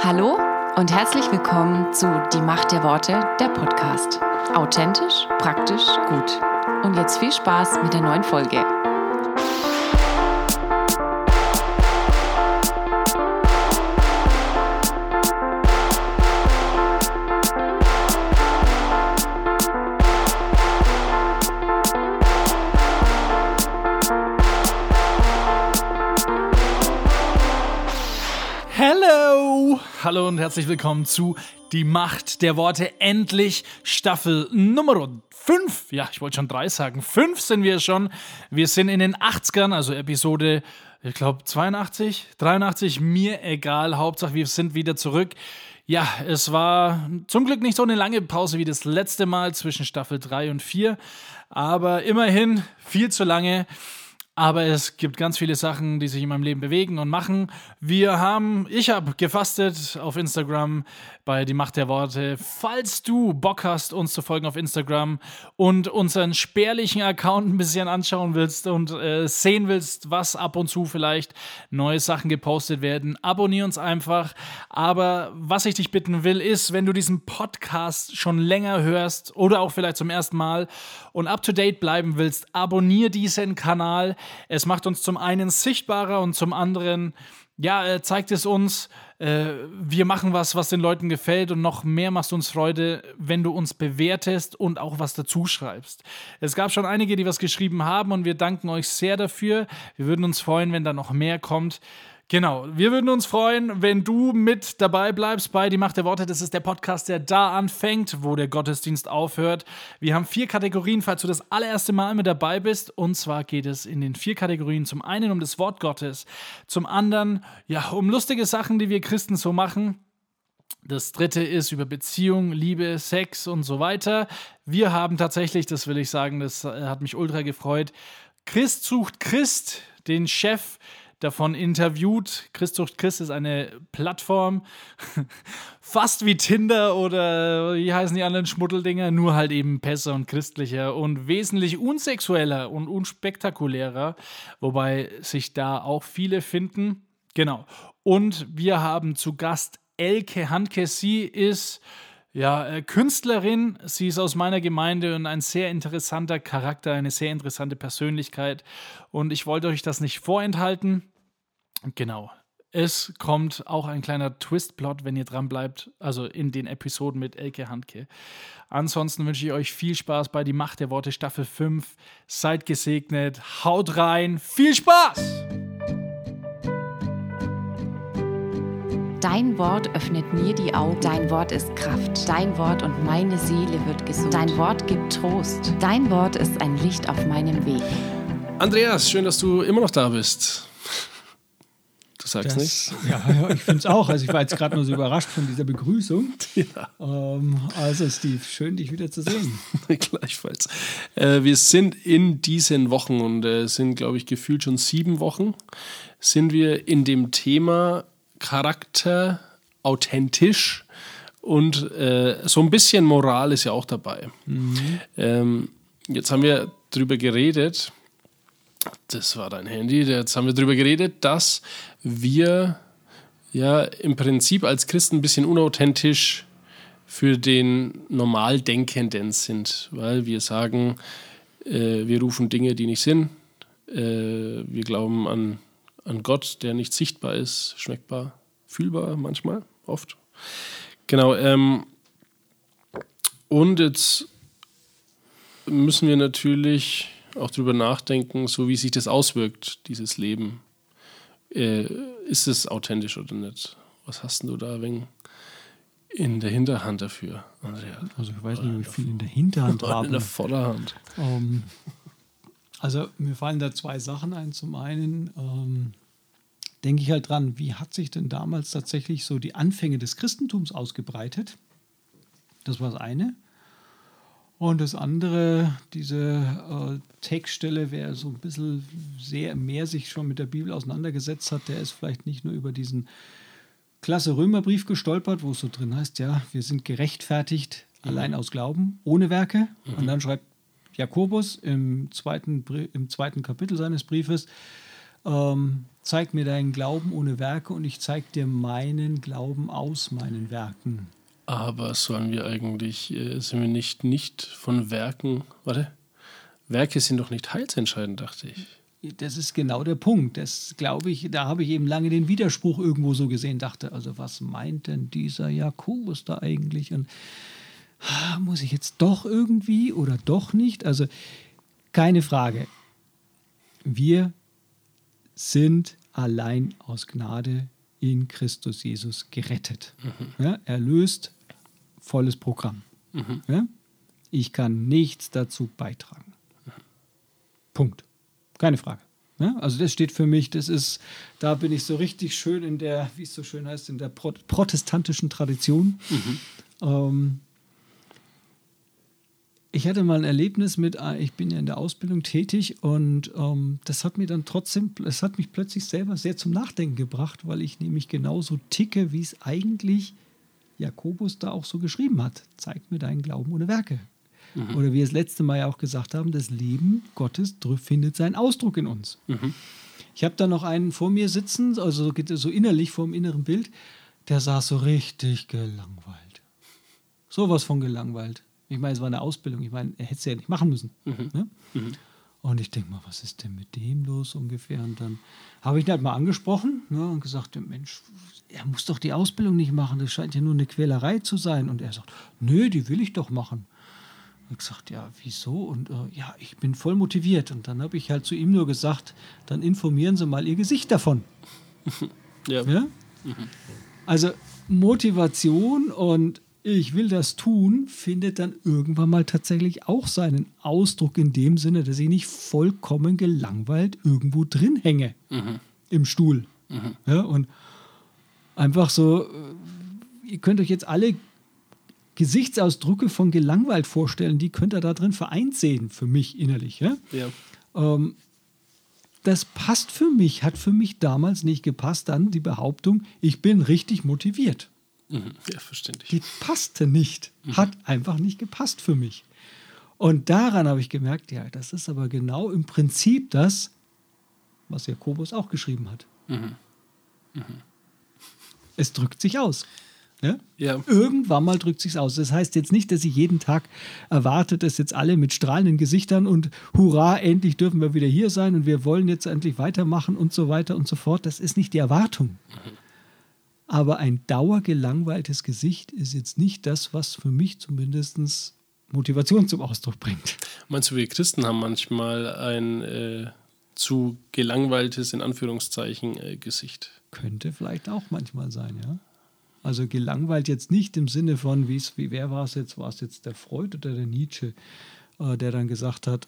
Hallo und herzlich willkommen zu Die Macht der Worte, der Podcast. Authentisch, praktisch, gut. Und jetzt viel Spaß mit der neuen Folge. Hallo und herzlich willkommen zu Die Macht der Worte, endlich Staffel Nummer 5. Ja, ich wollte schon 3 sagen. 5 sind wir schon. Wir sind in den 80ern, also Episode, ich glaube 82, 83, mir egal. Hauptsache wir sind wieder zurück. Ja, es war zum Glück nicht so eine lange Pause wie das letzte Mal zwischen Staffel 3 und 4, aber immerhin viel zu lange. Aber es gibt ganz viele Sachen, die sich in meinem Leben bewegen und machen. Ich habe gefastet auf Instagram bei Die Macht der Worte. Falls du Bock hast, uns zu folgen auf Instagram und unseren spärlichen Account ein bisschen anschauen willst und sehen willst, was ab und zu vielleicht neue Sachen gepostet werden, abonnier uns einfach. Aber was ich dich bitten will, ist, wenn du diesen Podcast schon länger hörst oder auch vielleicht zum ersten Mal und up-to-date bleiben willst, abonnier diesen Kanal. Es macht uns zum einen sichtbarer und zum anderen, zeigt es uns, wir machen was den Leuten gefällt und noch mehr macht uns Freude, wenn du uns bewertest und auch was dazu schreibst. Es gab schon einige, die was geschrieben haben und wir danken euch sehr dafür. Wir würden uns freuen, wenn da noch mehr kommt. Genau, wir würden uns freuen, wenn du mit dabei bleibst bei Die Macht der Worte. Das ist der Podcast, der da anfängt, wo der Gottesdienst aufhört. Wir haben 4 Kategorien, falls du das allererste Mal mit dabei bist. Und zwar geht es in den 4 Kategorien zum einen um das Wort Gottes, zum anderen um lustige Sachen, die wir Christen so machen. Das dritte ist über Beziehung, Liebe, Sex und so weiter. Wir haben tatsächlich, das will ich sagen, das hat mich ultra gefreut, Christ sucht Christ, den Chef davon interviewt. Christ sucht Christ ist eine Plattform, fast wie Tinder oder wie heißen die anderen Schmuddeldinger, nur halt eben besser und christlicher und wesentlich unsexueller und unspektakulärer, wobei sich da auch viele finden. Genau. Und wir haben zu Gast Elke Handke. Sie ist Künstlerin, sie ist aus meiner Gemeinde und ein sehr interessanter Charakter, eine sehr interessante Persönlichkeit und ich wollte euch das nicht vorenthalten. Genau, es kommt auch ein kleiner Twist-Plot, wenn ihr dran bleibt, also in den Episoden mit Elke Handke. Ansonsten wünsche ich euch viel Spaß bei Die Macht der Worte Staffel 5. Seid gesegnet, haut rein, viel Spaß! Dein Wort öffnet mir die Augen. Dein Wort ist Kraft. Dein Wort und meine Seele wird gesund. Dein Wort gibt Trost. Dein Wort ist ein Licht auf meinem Weg. Andreas, schön, dass du immer noch da bist. Du sagst nichts? Ja, ich finde es auch. Also ich war jetzt gerade nur so überrascht von dieser Begrüßung. Ja. Also Steve, schön, dich wieder zu sehen. Gleichfalls. Wir sind in diesen Wochen und sind, glaube ich, gefühlt schon 7 Wochen, sind wir in dem Thema Charakter, authentisch und so ein bisschen Moral ist ja auch dabei. Mhm. Jetzt haben wir drüber geredet, das war dein Handy, jetzt haben wir drüber geredet, dass wir ja im Prinzip als Christen ein bisschen unauthentisch für den Normaldenkenden sind, weil wir sagen, wir rufen Dinge, die nicht sind, wir glauben an Gott, der nicht sichtbar ist, schmeckbar, fühlbar manchmal, oft. Genau, und jetzt müssen wir natürlich auch drüber nachdenken, so wie sich das auswirkt, dieses Leben. Ist es authentisch oder nicht? Was hast du da in der Hinterhand dafür, Andrea? Also ich weiß nicht, wie viel in der Hinterhand habe. In der Vorderhand. Also mir fallen da 2 Sachen ein. Zum einen denke ich halt dran, wie hat sich denn damals tatsächlich so die Anfänge des Christentums ausgebreitet? Das war das eine. Und das andere, diese Textstelle, wer so ein bisschen mehr sich schon mit der Bibel auseinandergesetzt hat, der ist vielleicht nicht nur über diesen klasse Römerbrief gestolpert, wo es so drin heißt, ja, wir sind gerechtfertigt allein aus Glauben, ohne Werke. Mhm. Und dann schreibt Jakobus im zweiten Kapitel seines Briefes, zeig mir deinen Glauben ohne Werke und ich zeig dir meinen Glauben aus meinen Werken. Aber sollen wir eigentlich, sind wir nicht von Werken, Werke sind doch nicht heilsentscheidend, dachte ich. Das ist genau der Punkt. Das glaube ich, da habe ich eben lange den Widerspruch irgendwo so gesehen, dachte, also was meint denn dieser Jakobus da eigentlich? Und muss ich jetzt doch irgendwie oder doch nicht? Also keine Frage. Wir sind allein aus Gnade in Christus Jesus gerettet. Ja, erlöst, volles Programm. Ja? Ich kann nichts dazu beitragen. Punkt. Keine Frage. Ja? Also das steht für mich, da bin ich so richtig schön in der, wie es so schön heißt, in der protestantischen Tradition. Ich hatte mal ein Erlebnis ich bin ja in der Ausbildung tätig und das hat mich plötzlich selber sehr zum Nachdenken gebracht, weil ich nämlich genauso ticke, wie es eigentlich Jakobus da auch so geschrieben hat. Zeig mir deinen Glauben ohne Werke. Oder wie wir das letzte Mal ja auch gesagt haben, das Leben Gottes findet seinen Ausdruck in uns. Ich habe da noch einen vor mir sitzen, also so innerlich vor dem inneren Bild, der saß so richtig gelangweilt. Sowas von gelangweilt. Ich meine, es war eine Ausbildung. Ich meine, er hätte es ja nicht machen müssen. Ne? Und ich denke mal, was ist denn mit dem los ungefähr? Und dann habe ich ihn halt mal angesprochen, ne, und gesagt, Mensch, er muss doch die Ausbildung nicht machen. Das scheint ja nur eine Quälerei zu sein. Und er sagt, nö, die will ich doch machen. Und ich gesagt, ja, wieso? Und ja, ich bin voll motiviert. Und dann habe ich halt zu ihm nur gesagt, dann informieren Sie mal Ihr Gesicht davon. Ja? Also Motivation und ich will das tun, findet dann irgendwann mal tatsächlich auch seinen Ausdruck in dem Sinne, dass ich nicht vollkommen gelangweilt irgendwo drin hänge im Stuhl. Ja, und einfach so, ihr könnt euch jetzt alle Gesichtsausdrücke von gelangweilt vorstellen, die könnt ihr da drin vereint sehen, für mich innerlich. Ja? Das passt für mich, hat für mich damals nicht gepasst, dann die Behauptung, ich bin richtig motiviert. Ja, verständlich. Die passte nicht, hat einfach nicht gepasst für mich. Und daran habe ich gemerkt, ja, das ist aber genau im Prinzip das, was Jakobus auch geschrieben hat. Es drückt sich aus. Ja? Ja. Irgendwann mal drückt sich's aus. Das heißt jetzt nicht, dass ich jeden Tag erwarte, dass jetzt alle mit strahlenden Gesichtern und hurra, endlich dürfen wir wieder hier sein und wir wollen jetzt endlich weitermachen und so weiter und so fort. Das ist nicht die Erwartung. Aber ein dauergelangweiltes Gesicht ist jetzt nicht das, was für mich zumindest Motivation zum Ausdruck bringt. Meinst du, wir Christen haben manchmal ein zu gelangweiltes, in Anführungszeichen, Gesicht? Könnte vielleicht auch manchmal sein, ja. Also gelangweilt jetzt nicht im Sinne von, wer war es jetzt? War es jetzt der Freud oder der Nietzsche, der dann gesagt hat,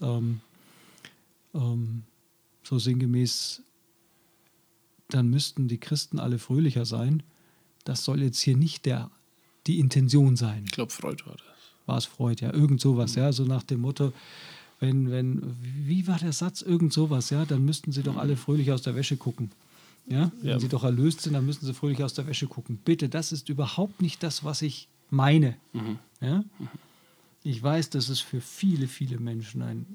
so sinngemäß, dann müssten die Christen alle fröhlicher sein. Das soll jetzt hier nicht die Intention sein. Ich glaube, Freud war das. War es Freud, ja, irgend sowas, ja, so nach dem Motto, wie war der Satz, irgend sowas, ja, dann müssten sie doch alle fröhlich aus der Wäsche gucken. Ja? Wenn sie doch erlöst sind, dann müssen sie fröhlich aus der Wäsche gucken. Bitte, das ist überhaupt nicht das, was ich meine. Ja? Ich weiß, das ist für viele, viele Menschen ein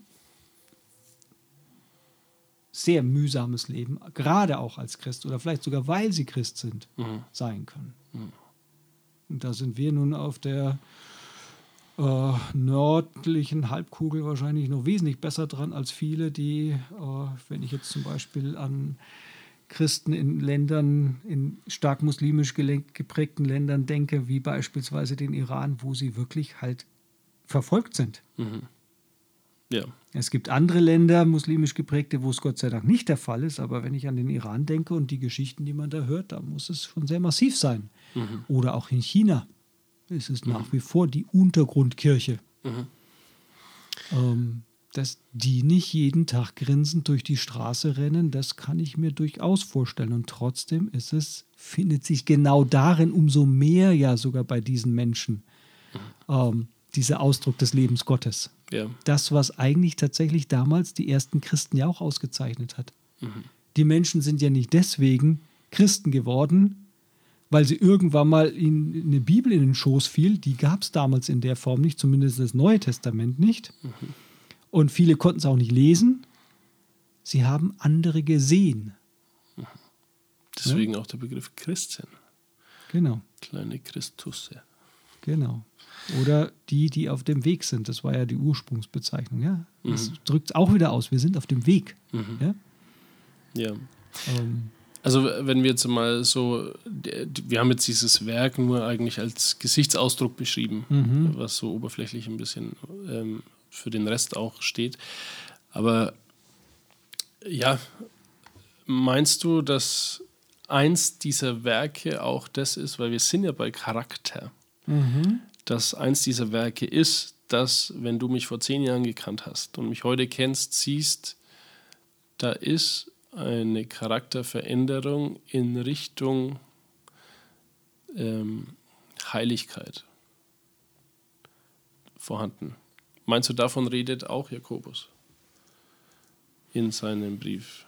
sehr mühsames Leben, gerade auch als Christ oder vielleicht sogar, weil sie Christ sind, sein können. Und da sind wir nun auf der nördlichen Halbkugel wahrscheinlich noch wesentlich besser dran als viele, die, wenn ich jetzt zum Beispiel an Christen in Ländern, in stark muslimisch geprägten Ländern denke, wie beispielsweise den Iran, wo sie wirklich halt verfolgt sind. Ja. Es gibt andere Länder, muslimisch geprägte, wo es Gott sei Dank nicht der Fall ist, aber wenn ich an den Iran denke und die Geschichten, die man da hört, da muss es schon sehr massiv sein. Oder auch in China ist es nach wie vor die Untergrundkirche. Dass die nicht jeden Tag grinsend durch die Straße rennen, das kann ich mir durchaus vorstellen. Und trotzdem findet sich genau darin umso mehr ja sogar bei diesen Menschen dieser Ausdruck des Lebens Gottes. Ja. Das, was eigentlich tatsächlich damals die ersten Christen ja auch ausgezeichnet hat. Die Menschen sind ja nicht deswegen Christen geworden, weil sie irgendwann mal ihnen eine Bibel in den Schoß fiel. Die gab es damals in der Form nicht, zumindest das Neue Testament nicht. Und viele konnten es auch nicht lesen. Sie haben andere gesehen. Deswegen auch der Begriff Christin. Genau. Kleine Christusse. Genau. Oder die auf dem Weg sind. Das war ja die Ursprungsbezeichnung. Ja? Das drückt es auch wieder aus. Wir sind auf dem Weg. Ja? Ja. Also wenn wir jetzt mal so, wir haben jetzt dieses Werk nur eigentlich als Gesichtsausdruck beschrieben, was so oberflächlich ein bisschen für den Rest auch steht. Aber ja, meinst du, dass eins dieser Werke auch das ist, weil wir sind ja bei Charakter, dass eins dieser Werke ist, dass, wenn du mich vor 10 Jahren gekannt hast und mich heute kennst, siehst, da ist eine Charakterveränderung in Richtung Heiligkeit vorhanden. Meinst du, davon redet auch Jakobus in seinem Brief?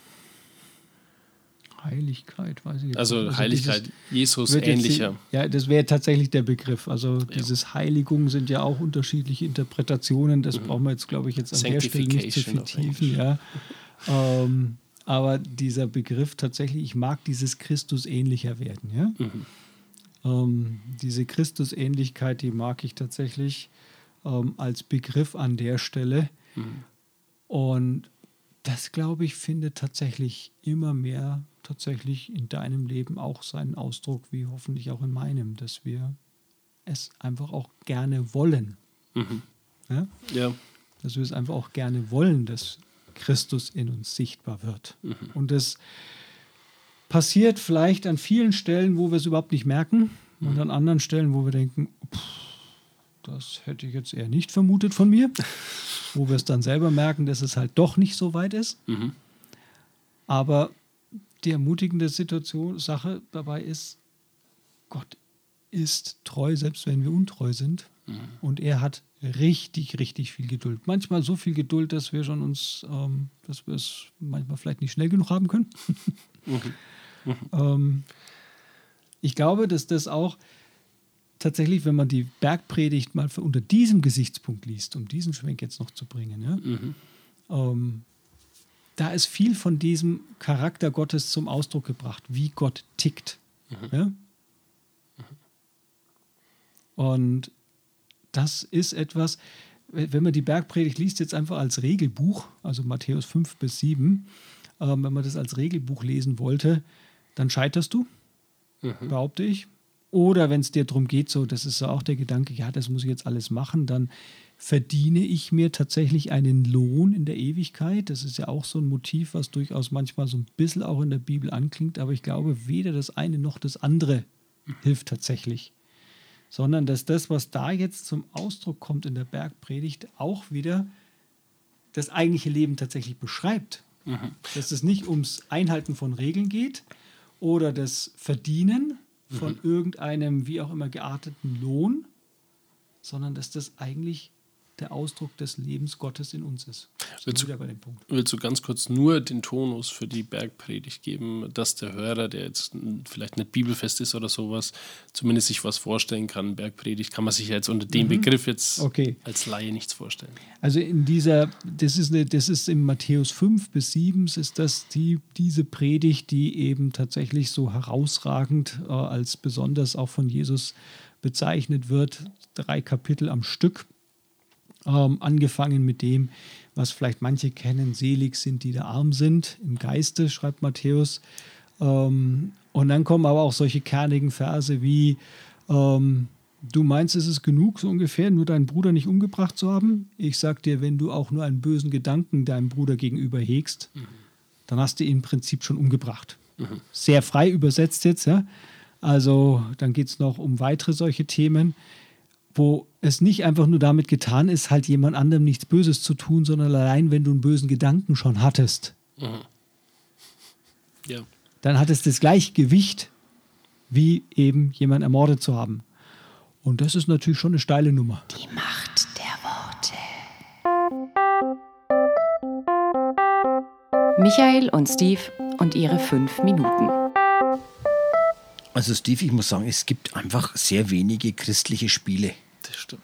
Heiligkeit, weiß ich jetzt also nicht. Heiligkeit, Jesus ähnlicher. Ja, das wäre tatsächlich der Begriff. Also dieses Heiligung sind ja auch unterschiedliche Interpretationen. Das brauchen wir jetzt, glaube ich, jetzt an der Stelle nicht zu vertiefen. Ja. Aber dieser Begriff tatsächlich, ich mag dieses Christus ähnlicher werden. Ja? Diese Christusähnlichkeit, die mag ich tatsächlich als Begriff an der Stelle. Und das, glaube ich, findet tatsächlich immer mehr tatsächlich in deinem Leben auch seinen Ausdruck, wie hoffentlich auch in meinem, dass wir es einfach auch gerne wollen. Ja? Ja. Dass wir es einfach auch gerne wollen, dass Christus in uns sichtbar wird. Und das passiert vielleicht an vielen Stellen, wo wir es überhaupt nicht merken, und an anderen Stellen, wo wir denken, das hätte ich jetzt eher nicht vermutet von mir, wo wir es dann selber merken, dass es halt doch nicht so weit ist. Aber die ermutigende Sache dabei ist, Gott ist treu, selbst wenn wir untreu sind. Und er hat richtig, richtig viel Geduld. Manchmal so viel Geduld, dass wir schon dass wir es manchmal vielleicht nicht schnell genug haben können. Ich glaube, dass das auch tatsächlich, wenn man die Bergpredigt mal unter diesem Gesichtspunkt liest, um diesen Schwenk jetzt noch zu bringen, ja, da ist viel von diesem Charakter Gottes zum Ausdruck gebracht, wie Gott tickt. Ja? Und das ist etwas, wenn man die Bergpredigt liest, jetzt einfach als Regelbuch, also Matthäus 5-7, wenn man das als Regelbuch lesen wollte, dann scheiterst du, behaupte ich. Oder wenn es dir darum geht, so, das ist so auch der Gedanke, ja, das muss ich jetzt alles machen, dann verdiene ich mir tatsächlich einen Lohn in der Ewigkeit. Das ist ja auch so ein Motiv, was durchaus manchmal so ein bisschen auch in der Bibel anklingt, aber ich glaube, weder das eine noch das andere hilft tatsächlich. Sondern dass das, was da jetzt zum Ausdruck kommt in der Bergpredigt, auch wieder das eigentliche Leben tatsächlich beschreibt. Dass es nicht ums Einhalten von Regeln geht oder das Verdienen von irgendeinem, wie auch immer, gearteten Lohn, sondern dass das eigentlich der Ausdruck des Lebens Gottes in uns ist. Willst du ganz kurz nur den Tonus für die Bergpredigt geben, dass der Hörer, der jetzt vielleicht nicht bibelfest ist oder sowas, zumindest sich was vorstellen kann? Bergpredigt kann man sich ja jetzt unter dem Begriff jetzt als Laie nichts vorstellen. Also das ist in Matthäus 5-7, ist das diese Predigt, die eben tatsächlich so herausragend als besonders auch von Jesus bezeichnet wird. 3 Kapitel am Stück. Angefangen mit dem, was vielleicht manche kennen, selig sind, die da arm sind, im Geiste, schreibt Matthäus. Und dann kommen aber auch solche kernigen Verse wie, du meinst, es ist genug, so ungefähr, nur deinen Bruder nicht umgebracht zu haben? Ich sag dir, wenn du auch nur einen bösen Gedanken deinem Bruder gegenüber hegst, dann hast du ihn im Prinzip schon umgebracht. Sehr frei übersetzt jetzt, ja. Also dann geht es noch um weitere solche Themen, wo es nicht einfach nur damit getan ist, halt jemand anderem nichts Böses zu tun, sondern allein, wenn du einen bösen Gedanken schon hattest, dann hat es das Gleichgewicht, wie eben jemanden ermordet zu haben. Und das ist natürlich schon eine steile Nummer. Die Macht der Worte. Michael und Steve und ihre 5 Minuten. Also Steve, ich muss sagen, es gibt einfach sehr wenige christliche Spiele. Das stimmt.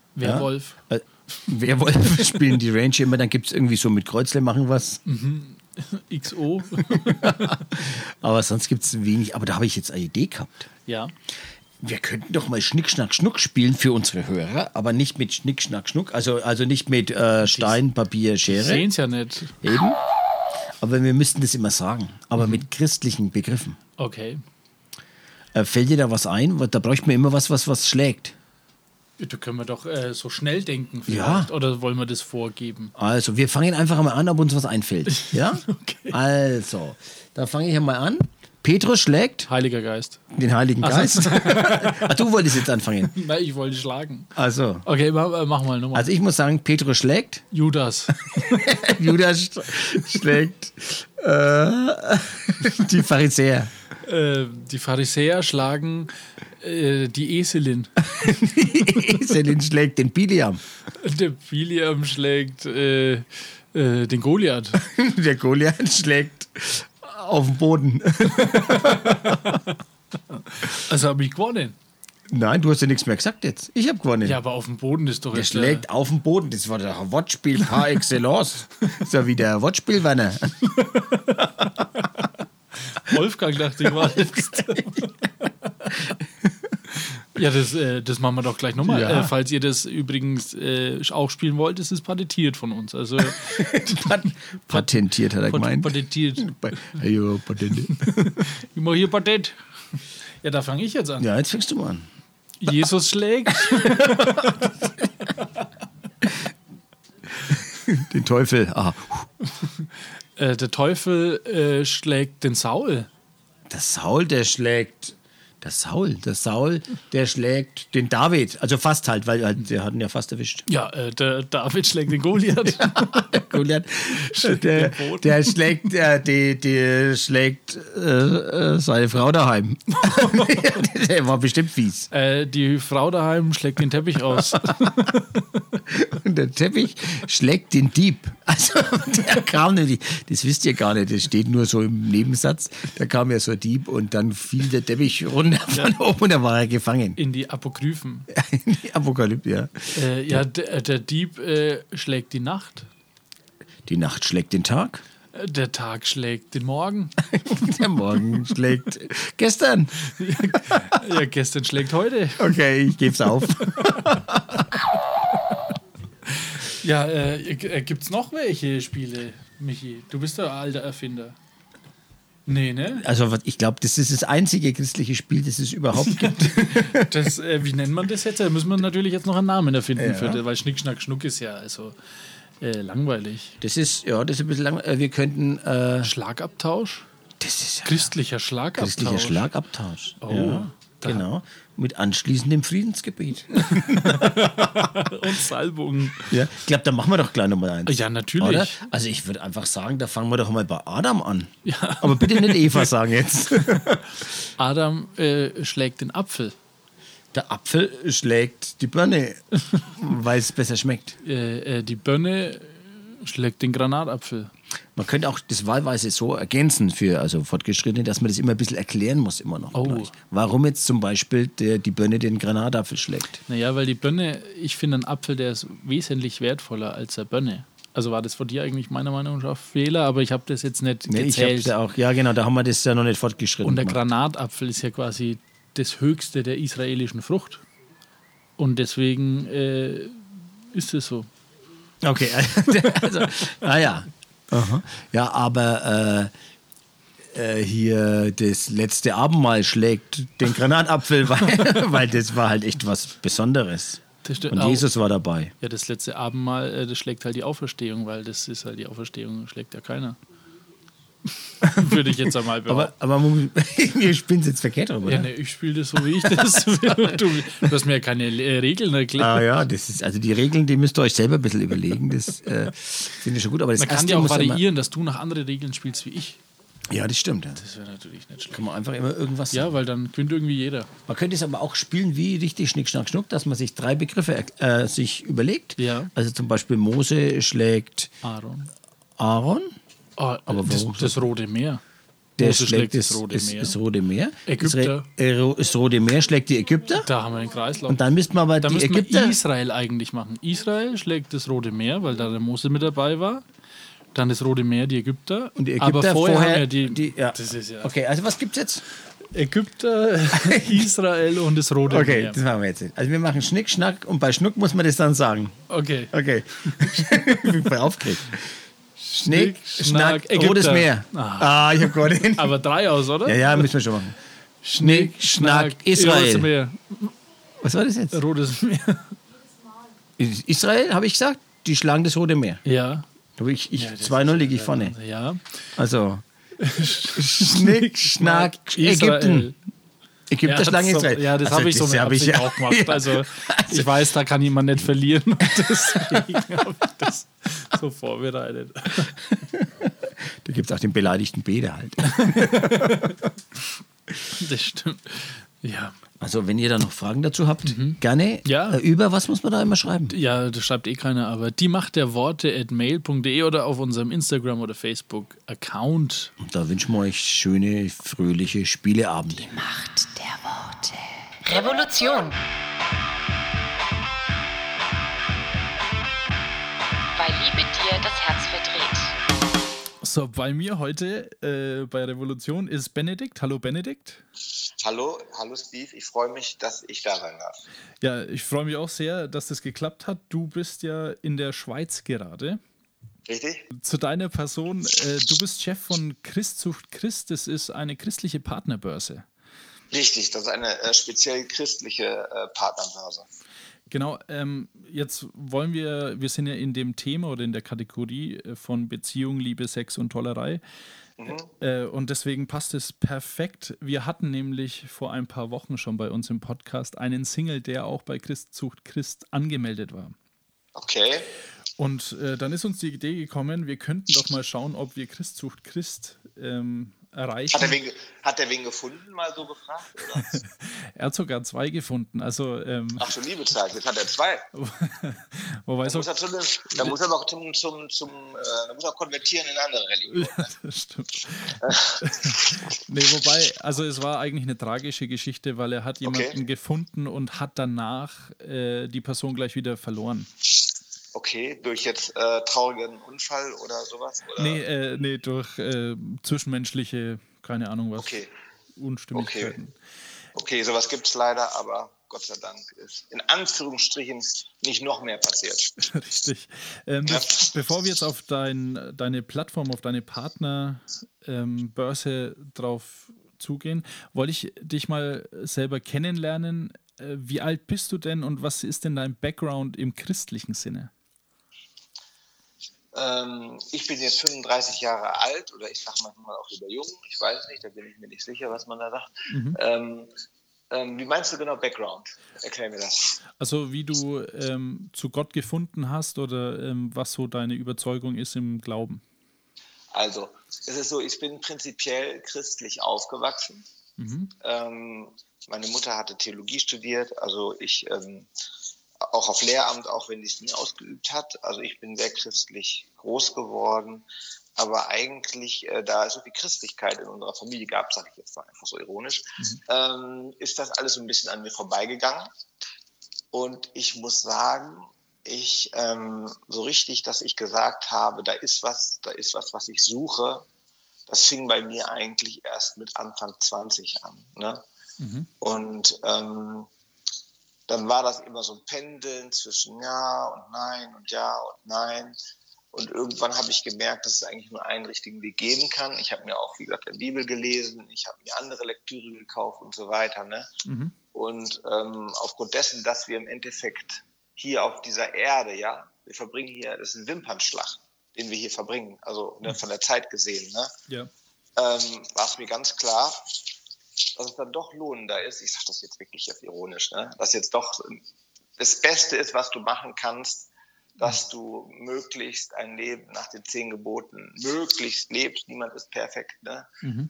Werwolf. Ja? Werwolf spielen die Ranger immer, dann gibt es irgendwie so mit Kreuzle machen was. XO. Aber sonst gibt es wenig. Aber da habe ich jetzt eine Idee gehabt. Ja. Wir könnten doch mal Schnick, Schnack, Schnuck spielen für unsere Hörer, aber nicht mit Schnick, Schnack, Schnuck, also nicht mit Stein, Papier, Schere. Sehen es ja nicht. Eben. Aber wir müssten das immer sagen. Aber mit christlichen Begriffen. Okay. Fällt dir da was ein? Da bräuchte man immer was schlägt. Da können wir doch so schnell denken Ja. vielleicht. Oder wollen wir das vorgeben? Also, wir fangen einfach mal an, ob uns was einfällt. Ja? Okay. Also, da fange ich mal an. Petrus schlägt Heiliger Geist. den Heiligen Geist. Ach, du wolltest jetzt anfangen. Nein, ich wollte schlagen. Also, Okay, mach mal nochmal. ich muss sagen, Petrus schlägt. Judas. Judas schlägt die Pharisäer. Die Pharisäer schlagen die Eselin. Eselin schlägt den Biliam. Der Biliam schlägt den Goliath. Der Goliath schlägt auf den Boden. Also habe ich gewonnen. Nein, du hast ja nichts mehr gesagt jetzt. Ich habe gewonnen. Ja, aber auf dem Boden ist doch Der jetzt schlägt auf den Boden. Das war doch ein Wortspiel par excellence. So wie der Wortspielwanner. Wolfgang, dachte ich, war jetzt. Ja, das machen wir doch gleich nochmal. Ja. Falls ihr das übrigens auch spielen wollt, ist es patentiert von uns. Also Patentiert, hat er gemeint. patentiert. Ja, patentiert. Ich mache hier Patent. Ja, da fange ich jetzt an. Ja, jetzt fängst du mal an. Jesus schlägt. Den Teufel. Ah. Der Teufel schlägt den Saul. Der Saul, der schlägt. Der Saul, der schlägt den David. Also fast halt, weil der hat ihn ja fast erwischt. Ja, der David schlägt den Goliath. Goliath, der schlägt, die schlägt seine Frau daheim. Der war bestimmt fies. Die Frau daheim schlägt den Teppich aus. Und der Teppich schlägt den Dieb. Also der kam nicht, das wisst ihr gar nicht, das steht nur so im Nebensatz. Da kam ja so ein Dieb und dann fiel der Teppich runter von oben und da war er gefangen. In die Apokryphen. Die Apokalypse, ja. Ja, der Dieb schlägt die Nacht. Die Nacht schlägt den Tag. Der Tag schlägt den Morgen. Der Morgen schlägt gestern. Ja, gestern schlägt heute. Okay, ich geb's auf. Ja, gibt's noch welche Spiele, Michi? Du bist der alte Erfinder. Nee, ne? Also ich glaube, das ist das einzige christliche Spiel, das es überhaupt gibt. Wie nennt man das jetzt? Da müssen wir natürlich jetzt noch einen Namen erfinden, Ja. weil Schnick, Schnack, Schnuck ist ja also langweilig. Das ist ein bisschen lang. Wir könnten. Schlagabtausch? Das ist ja Christlicher Schlagabtausch. christlicher Schlagabtausch. Oh, Ja, genau. Mit anschließendem Friedensgebet. Und Salbung. Ja. Ich glaube, da machen wir doch gleich nochmal eins. Ja, natürlich. Oder? Also ich würde einfach sagen, da fangen wir doch mal bei Adam an. Ja. Aber bitte nicht Eva sagen jetzt. Adam schlägt den Apfel. Der Apfel schlägt die Birne, weil es besser schmeckt. Die Birne schlägt den Granatapfel. Man könnte auch das wahlweise so ergänzen für Fortgeschrittene, dass man das immer ein bisschen erklären muss, immer noch. Oh. Gleich. Warum jetzt zum Beispiel die Birne den Granatapfel schlägt. Naja, weil die Birne, ich finde, ein Apfel, der ist wesentlich wertvoller als der Birne. Also war das von dir eigentlich meiner Meinung nach Fehler, aber ich habe das jetzt nicht Nee, ich habe gezählt. ja auch, ja genau, da haben wir das ja noch nicht fortgeschritten Und der gemacht. Granatapfel ist ja quasi das höchste der israelischen Frucht. Und deswegen ist es so. Okay, also, ja. Aha. Ja, aber hier das letzte Abendmahl schlägt den Granatapfel, weil das war halt echt was Besonderes. Das stimmt Und auch. Jesus war dabei. Ja, das letzte Abendmahl, das schlägt halt die Auferstehung, weil das ist halt die Auferstehung, schlägt ja keiner. Würde ich jetzt einmal behaupten. Aber wir spielen es jetzt verkehrt rum, oder? Ja, ne, ich spiele das so, wie ich das will. Du hast mir ja keine Regeln erklärt. Ah ja, das ist, also die Regeln, die müsst ihr euch selber ein bisschen überlegen. Das finde ich schon gut. Aber das Man kann erste ja auch muss variieren, dass du nach anderen Regeln spielst wie ich. Ja, das stimmt. Ja. Das wäre natürlich nicht schlecht. Kann man einfach immer irgendwas Ja, weil dann gewinnt irgendwie jeder. Man könnte es aber auch spielen wie richtig Schnick, Schnack, Schnuck, dass man sich 3 Begriffe sich überlegt. Ja. Also zum Beispiel Mose schlägt Aaron. Oh, Aber das, warum? das Rote Meer. Der Mose schlägt das Rote Meer. Das Rote Meer. Ägypter. Das Rote Meer schlägt die Ägypter. Da haben wir den Kreislauf. Und dann müssten wir aber Da die müssten Ägypter. wir Israel eigentlich machen. Israel schlägt das Rote Meer, weil da der Mose mit dabei war. Dann das Rote Meer, die Ägypter. Und die Ägypter aber vorher haben ja ja. Das ist ja Okay, also was gibt's jetzt? Ägypter, Israel und das Rote Okay, Meer. das machen wir jetzt nicht. Also wir machen Schnick, Schnack und bei Schnuck muss man das dann sagen. Okay. Okay. Ich bin voll aufgeregt. Schnick, Schnack, Ägypter. Rotes Meer. Ich hab gar nicht. Aber 3 aus, oder? Ja, müssen wir schon machen. Schnick, Schnack, Israel. Rotes Meer. Was war das jetzt? Rotes Meer. Israel, habe ich gesagt? Die schlagen das Rote Meer. Ja. Aber 2-0 liege ich vorne. Ja. Also, Schnick, Schnack, Ägypten. Ägypter Ja, schlagen Israel. Ja, das Also, habe ich so mit hab Absicht auch gemacht. Ja. Also, ich weiß, da kann jemand nicht verlieren. Und deswegen habe ich das so vorbereitet. Da gibt es auch den beleidigten Bede halt. Das stimmt. Ja. Also, wenn ihr da noch Fragen dazu habt, gerne. Ja. Über was muss man da immer schreiben? Ja, das schreibt eh keiner, aber die Macht der Worte @mail.de oder auf unserem Instagram- oder Facebook-Account. Und da wünschen wir euch schöne, fröhliche Spieleabende. Macht der Worte. Revolution. Weil Liebe dir das Herz verdreht. So, bei mir heute bei Revolution ist Benedikt. Hallo Benedikt. Hallo Steve, ich freue mich, dass ich da sein darf. Ja, ich freue mich auch sehr, dass das geklappt hat. Du bist ja in der Schweiz gerade. Richtig? Zu deiner Person, du bist Chef von Christzucht Christ. Das ist eine christliche Partnerbörse. Richtig, das ist eine speziell christliche Partnerbörse. Genau, jetzt wollen wir sind ja in dem Thema oder in der Kategorie von Beziehung, Liebe, Sex und Tollerei. Und deswegen passt es perfekt. Wir hatten nämlich vor ein paar Wochen schon bei uns im Podcast einen Single, der auch bei Christzucht Christ angemeldet war. Okay. Und dann ist uns die Idee gekommen, wir könnten doch mal schauen, ob wir Christzucht Christ erreichen. Hat der wen gefunden, mal so gefragt? Oder? Er hat sogar 2 gefunden. Also, Ach, schon liebe Zeit, jetzt hat er 2. wobei so, Da muss er noch da muss er konvertieren in eine andere Religion. Ja, das stimmt. Nee, wobei, also es war eigentlich eine tragische Geschichte, weil er hat jemanden gefunden und hat danach die Person gleich wieder verloren. Okay, durch jetzt traurigen Unfall oder sowas? Oder? Nee, durch zwischenmenschliche, keine Ahnung was, Okay. Unstimmigkeiten. Okay, sowas gibt es leider, aber Gott sei Dank ist in Anführungsstrichen nicht noch mehr passiert. Richtig. Bevor wir jetzt auf deine Plattform, auf deine Partnerbörse drauf zugehen, wollte ich dich mal selber kennenlernen. Wie alt bist du denn und was ist denn dein Background im christlichen Sinne? Ich bin jetzt 35 Jahre alt oder ich sage manchmal auch lieber jung, ich weiß nicht, da bin ich mir nicht sicher, was man da sagt. Wie meinst du genau Background? Erklär mir das. Also wie du zu Gott gefunden hast oder was so deine Überzeugung ist im Glauben? Also, es ist so, ich bin prinzipiell christlich aufgewachsen. Meine Mutter hatte Theologie studiert, also ich auch auf Lehramt, auch wenn sie es nie ausgeübt hat. Also ich bin sehr christlich groß geworden, aber eigentlich, da es so viel Christlichkeit in unserer Familie gab, sage ich jetzt mal einfach so ironisch, ist das alles so ein bisschen an mir vorbeigegangen. Und ich muss sagen, so richtig, dass ich gesagt habe, da ist was, was ich suche, das fing bei mir eigentlich erst mit Anfang 20 an. Ne? Und dann war das immer so ein Pendeln zwischen ja und nein und ja und nein. Und irgendwann habe ich gemerkt, dass es eigentlich nur einen richtigen Weg geben kann. Ich habe mir auch, wie gesagt, die Bibel gelesen, ich habe mir andere Lektüre gekauft und so weiter. Ne? Und aufgrund dessen, dass wir im Endeffekt hier auf dieser Erde, ja, wir verbringen hier, das ist ein Wimpernschlag, den wir hier verbringen, also ne, von der Zeit gesehen, ne? Ja. War es mir ganz klar, dass es dann doch lohnender ist, ich sage das jetzt wirklich jetzt ironisch, ne, dass jetzt doch das Beste ist, was du machen kannst, dass du möglichst ein Leben nach den 10 Geboten möglichst lebst, niemand ist perfekt, ne?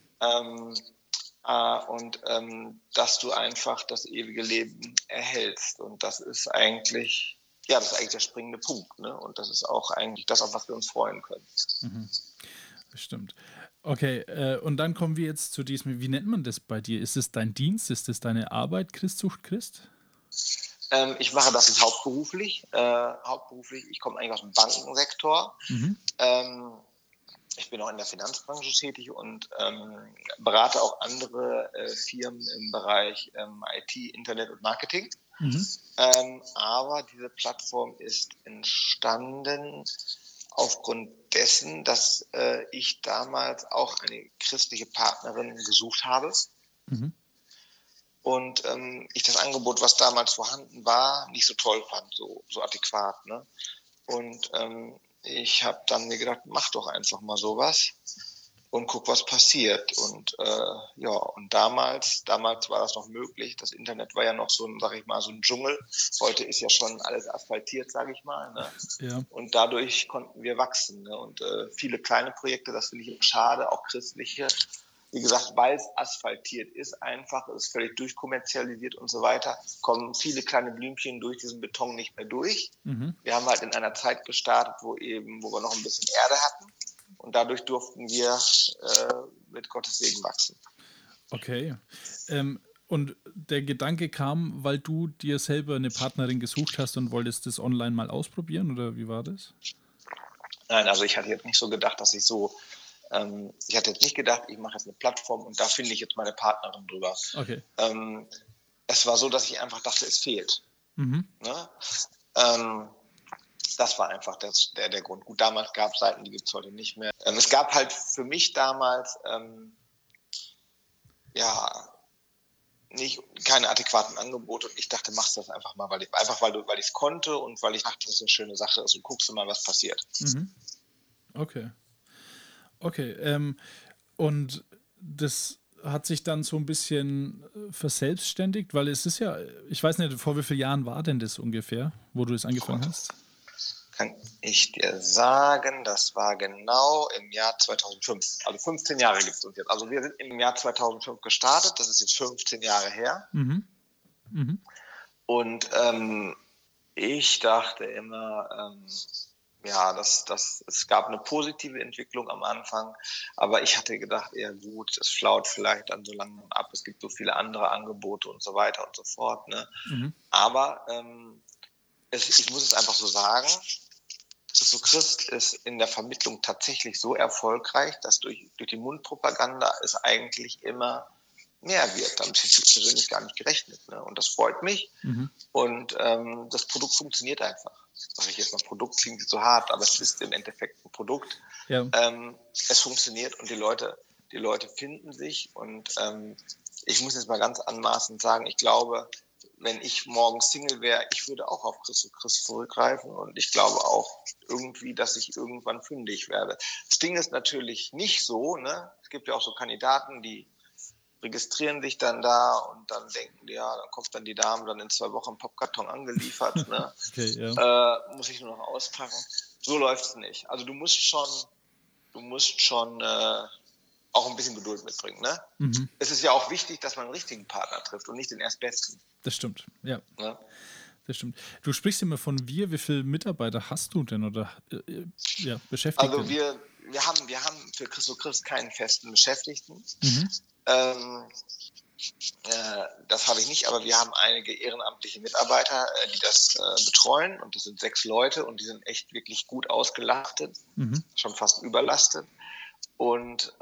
Dass du einfach das ewige Leben erhältst. Und das ist eigentlich, der springende Punkt. Ne? Und das ist auch eigentlich das, auf was wir uns freuen können. Das stimmt. Okay, und dann kommen wir jetzt zu diesem, wie nennt man das bei dir? Ist es dein Dienst? Ist es deine Arbeit, Christzucht Christ? Ich mache das jetzt hauptberuflich. Ich komme eigentlich aus dem Bankensektor. ich bin auch in der Finanzbranche tätig und berate auch andere Firmen im Bereich IT, Internet und Marketing. Aber diese Plattform ist entstanden aufgrund dessen, dass ich damals auch eine christliche Partnerin gesucht habe. Und ich das Angebot, was damals vorhanden war, nicht so toll fand, so adäquat. Ne? Und ich habe dann mir gedacht, mach doch einfach mal sowas und guck, was passiert. Und und damals war das noch möglich. Das Internet war ja noch so ein Dschungel. Heute ist ja schon alles asphaltiert, sage ich mal. Ne? Ja. Und dadurch konnten wir wachsen. Ne? Und viele kleine Projekte, das finde ich immer schade, auch christliche. Wie gesagt, weil es asphaltiert ist, einfach, es ist völlig durchkommerzialisiert und so weiter, kommen viele kleine Blümchen durch diesen Beton nicht mehr durch. Wir haben halt in einer Zeit gestartet, wo wir noch ein bisschen Erde hatten und dadurch durften wir mit Gottes Segen wachsen. Okay. Und der Gedanke kam, weil du dir selber eine Partnerin gesucht hast und wolltest das online mal ausprobieren, oder wie war das? Nein, also ich hatte jetzt nicht so gedacht, dass ich hatte jetzt nicht gedacht, ich mache jetzt eine Plattform und da finde ich jetzt meine Partnerin drüber. Okay. Es war so, dass ich einfach dachte, es fehlt. Ne? Das war einfach der Grund. Gut, damals gab es Seiten, die gibt es heute nicht mehr. Es gab halt für mich damals keine adäquaten Angebote und ich dachte, machst du das einfach mal, weil ich es konnte und weil ich dachte, das ist eine schöne Sache ist und guckst du mal, was passiert. Okay. Und das hat sich dann so ein bisschen verselbstständigt, weil es ist ja, ich weiß nicht, vor wie vielen Jahren war denn das ungefähr, wo du das angefangen hast? Kann ich dir sagen, das war genau im Jahr 2005. Also 15 Jahre gibt es uns jetzt. Also wir sind im Jahr 2005 gestartet, das ist jetzt 15 Jahre her. Und ich dachte immer, es gab eine positive Entwicklung am Anfang, aber ich hatte gedacht, eher gut, es flaut vielleicht dann so langsam ab, es gibt so viele andere Angebote und so weiter und so fort. Ne? Aber ich muss es einfach so sagen, Christo Christ ist in der Vermittlung tatsächlich so erfolgreich, dass durch die Mundpropaganda es eigentlich immer mehr wird. Damit hätte ich persönlich gar nicht gerechnet. Ne? Und das freut mich. Und das Produkt funktioniert einfach. Sag ich jetzt mal, Produkt klingt so hart, aber es ist im Endeffekt ein Produkt. Ja. Es funktioniert und die Leute finden sich. Und ich muss jetzt mal ganz anmaßend sagen, ich glaube, wenn ich morgen Single wäre, ich würde auch auf Christo Christ zurückgreifen und ich glaube auch irgendwie, dass ich irgendwann fündig werde. Das Ding ist natürlich nicht so, ne? Es gibt ja auch so Kandidaten, die registrieren sich dann da und dann denken die, ja, dann kommt dann die Dame dann in 2 Wochen Popkarton angeliefert, ne? Okay, ja. Muss ich nur noch auspacken. So läuft es nicht. Also du musst schon auch ein bisschen Geduld mitbringen, ne? Es ist ja auch wichtig, dass man einen richtigen Partner trifft und nicht den erstbesten. Das stimmt, ja. Ne? Das stimmt. Du sprichst immer von wir. Wie viele Mitarbeiter hast du denn oder Beschäftigte? Also wir haben für Christo Christ keinen festen Beschäftigten. Das habe ich nicht, aber wir haben einige ehrenamtliche Mitarbeiter, die das betreuen und das sind 6 Leute und die sind echt wirklich gut ausgelastet, schon fast überlastet und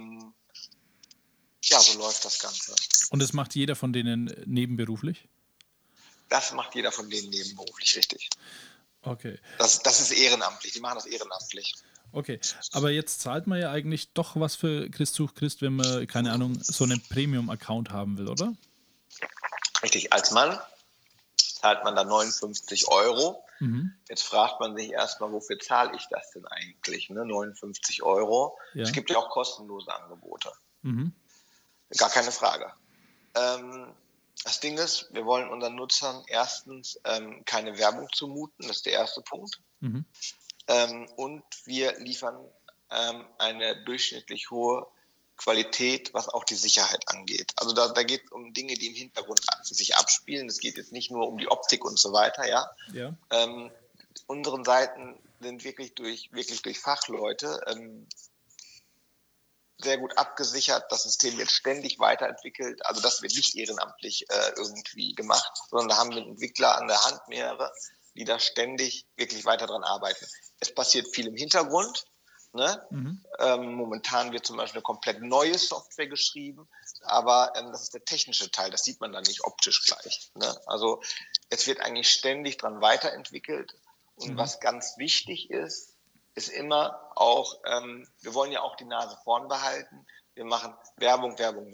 so läuft das Ganze. Und das macht jeder von denen nebenberuflich? Das macht jeder von denen nebenberuflich, richtig. Okay. Das ist ehrenamtlich, die machen das ehrenamtlich. Okay, aber jetzt zahlt man ja eigentlich doch was für Christ sucht Christ, wenn man, keine Ahnung, so einen Premium-Account haben will, oder? Richtig, als Mann zahlt man da 59 €. Jetzt fragt man sich erstmal, wofür zahle ich das denn eigentlich, ne? 59 €. Ja. Es gibt ja auch kostenlose Angebote. Gar keine Frage. Das Ding ist, wir wollen unseren Nutzern erstens keine Werbung zumuten, das ist der erste Punkt. Und wir liefern eine durchschnittlich hohe Qualität, was auch die Sicherheit angeht. Also da geht es um Dinge, die im Hintergrund sich abspielen. Es geht jetzt nicht nur um die Optik und so weiter. Ja. Unsere Seiten sind wirklich durch Fachleute sehr gut abgesichert. Das System wird ständig weiterentwickelt. Also das wird nicht ehrenamtlich irgendwie gemacht, sondern da haben wir Entwickler an der Hand, mehrere, die da ständig wirklich weiter dran arbeiten. Es passiert viel im Hintergrund, Ne? Momentan wird zum Beispiel eine komplett neue Software geschrieben, aber das ist der technische Teil, das sieht man dann nicht optisch gleich. Ne? Also es wird eigentlich ständig dran weiterentwickelt und was ganz wichtig ist immer auch, wir wollen ja auch die Nase vorn behalten, wir machen Werbung.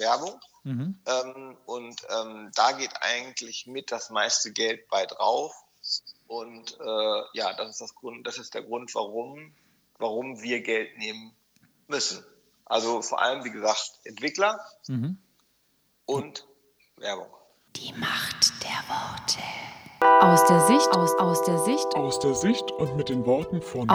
Da geht eigentlich mit das meiste Geld bei drauf und das ist der Grund, warum wir Geld nehmen müssen. Also vor allem, wie gesagt, Entwickler und Werbung. Die Macht der Worte. Aus der Sicht und mit den Worten von.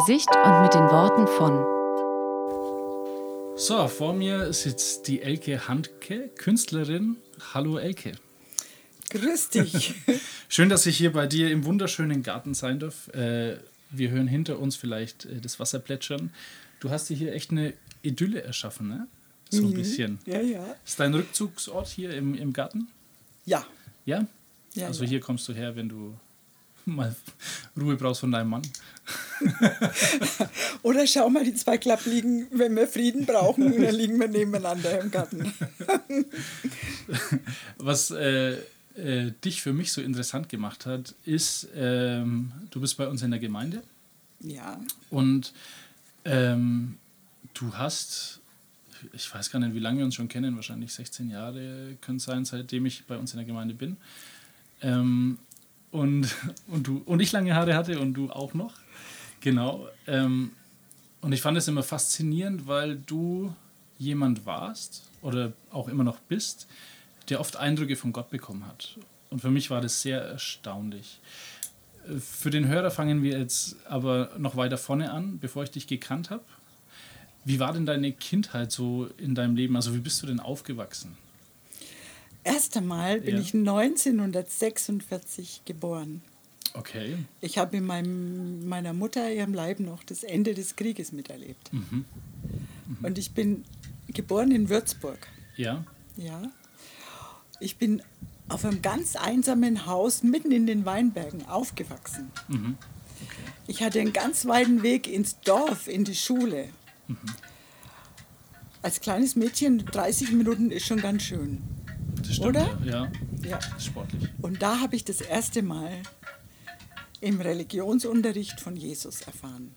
So, vor mir sitzt die Elke Handke, Künstlerin. Hallo Elke. Grüß dich. Schön, dass ich hier bei dir im wunderschönen Garten sein darf. Wir hören hinter uns vielleicht das Wasser plätschern. Du hast dir hier echt eine Idylle erschaffen, ne? So ein bisschen. Ja. Ist dein Rückzugsort hier im Garten? Ja. Ja? Ja, also ja. hier kommst du her, wenn du mal Ruhe brauchst von deinem Mann. Oder schau mal, die 2 Klappliegen, wenn wir Frieden brauchen, dann liegen wir nebeneinander im Garten. Was dich für mich so interessant gemacht hat, ist, du bist bei uns in der Gemeinde. Ja. Und du hast, ich weiß gar nicht, wie lange wir uns schon kennen, wahrscheinlich 16 Jahre können es sein, seitdem ich bei uns in der Gemeinde bin. Und ich lange Haare hatte und du auch noch. Genau. Und ich fand es immer faszinierend, weil du jemand warst oder auch immer noch bist, der oft Eindrücke von Gott bekommen hat. Und für mich war das sehr erstaunlich. Für den Hörer fangen wir jetzt aber noch weiter vorne an, bevor ich dich gekannt habe. Wie war denn deine Kindheit so in deinem Leben? Also wie bist du denn aufgewachsen? Erst einmal bin ich 1946 geboren. Okay. Ich habe in meiner Mutter ihrem Leib noch das Ende des Krieges miterlebt. Und ich bin geboren in Würzburg. Ja. Ja. Ich bin auf einem ganz einsamen Haus mitten in den Weinbergen aufgewachsen. Okay. Ich hatte einen ganz weiten Weg ins Dorf, in die Schule. Als kleines Mädchen 30 Minuten ist schon ganz schön. Das stimmt, Oder? Ja. Ja. Das ist sportlich. Und da habe ich das erste Mal im Religionsunterricht von Jesus erfahren.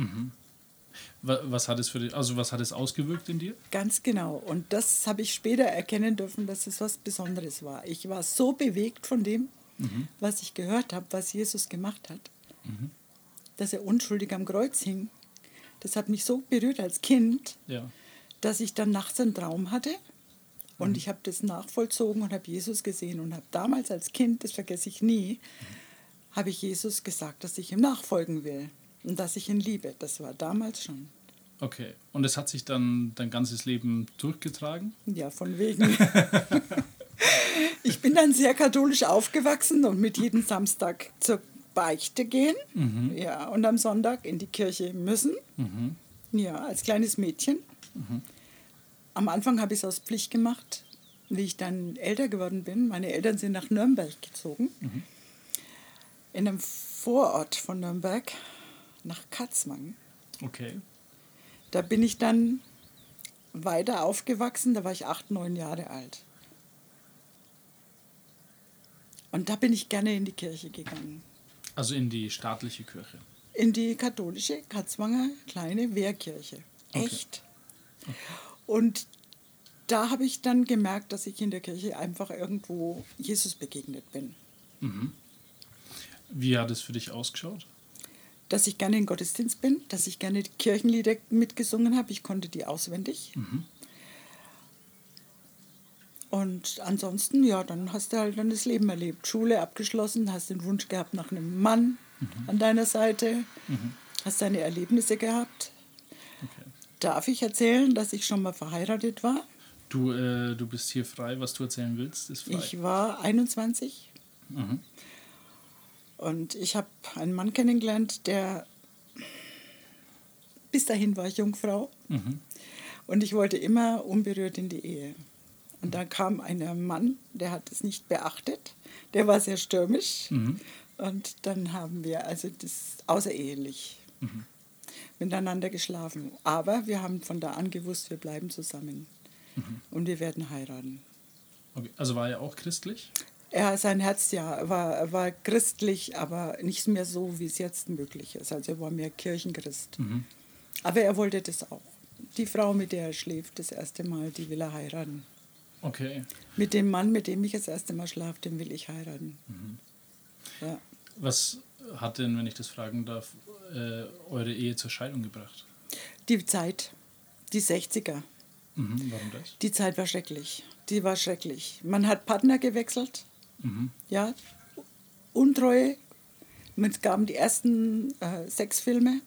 Was hat es für dich, also was hat es ausgewirkt in dir? Ganz genau. Und das habe ich später erkennen dürfen, dass es was Besonderes war. Ich war so bewegt von dem, was ich gehört habe, was Jesus gemacht hat, dass er unschuldig am Kreuz hing. Das hat mich so berührt als Kind, Ja. dass ich dann nachts einen Traum hatte. Und ich habe das nachvollzogen und habe Jesus gesehen. Und habe damals als Kind, das vergesse ich nie, habe ich Jesus gesagt, dass ich ihm nachfolgen will. Und dass ich ihn liebe. Das war damals schon. Okay. Und es hat sich dann dein ganzes Leben durchgetragen? Ja, von wegen. Ich bin dann sehr katholisch aufgewachsen und mit jedem Samstag zur Beichte gehen. Ja, und am Sonntag in die Kirche müssen. Ja, als kleines Mädchen. Am Anfang habe ich es aus Pflicht gemacht, wie ich dann älter geworden bin. Meine Eltern sind nach Nürnberg gezogen. In einem Vorort von Nürnberg, nach Katzwang. Okay. Da bin ich dann weiter aufgewachsen, da war ich 8, 9 Jahre alt. Und da bin ich gerne in die Kirche gegangen. Also in die staatliche Kirche? In die katholische Katzwanger kleine Wehrkirche. Echt. Okay. Und da habe ich dann gemerkt, dass ich in der Kirche einfach irgendwo Jesus begegnet bin. Wie hat es für dich ausgeschaut? Dass ich gerne in den Gottesdienst bin, dass ich gerne die Kirchenlieder mitgesungen habe. Ich konnte die auswendig. Und ansonsten, ja, dann hast du halt dann das Leben erlebt. Schule abgeschlossen, hast den Wunsch gehabt nach einem Mann an deiner Seite, hast deine Erlebnisse gehabt. Okay. Darf ich erzählen, dass ich schon mal verheiratet war? Du bist hier frei, was du erzählen willst, ist frei. Ich war 21 und ich habe einen Mann kennengelernt, der bis dahin war ich Jungfrau und ich wollte immer unberührt in die Ehe. Und dann kam ein Mann, der hat es nicht beachtet, der war sehr stürmisch und dann haben wir also das außerehelich. miteinander geschlafen. Aber wir haben von da an gewusst, wir bleiben zusammen. Und wir werden heiraten. Okay. Also war er auch christlich? Sein Herz, ja, war christlich, aber nicht mehr so, wie es jetzt möglich ist. Also er war mehr Kirchenchrist. Aber er wollte das auch. Die Frau, mit der er schläft, das erste Mal, die will er heiraten. Okay. Mit dem Mann, mit dem ich das erste Mal schlafe, den will ich heiraten. Ja. Was hat denn, wenn ich das fragen darf, eure Ehe zur Scheidung gebracht? Die Zeit, die 60er. Warum das? Die Zeit war schrecklich. Die war schrecklich. Man hat Partner gewechselt. Ja. Untreue. Es gaben die ersten Sexfilme.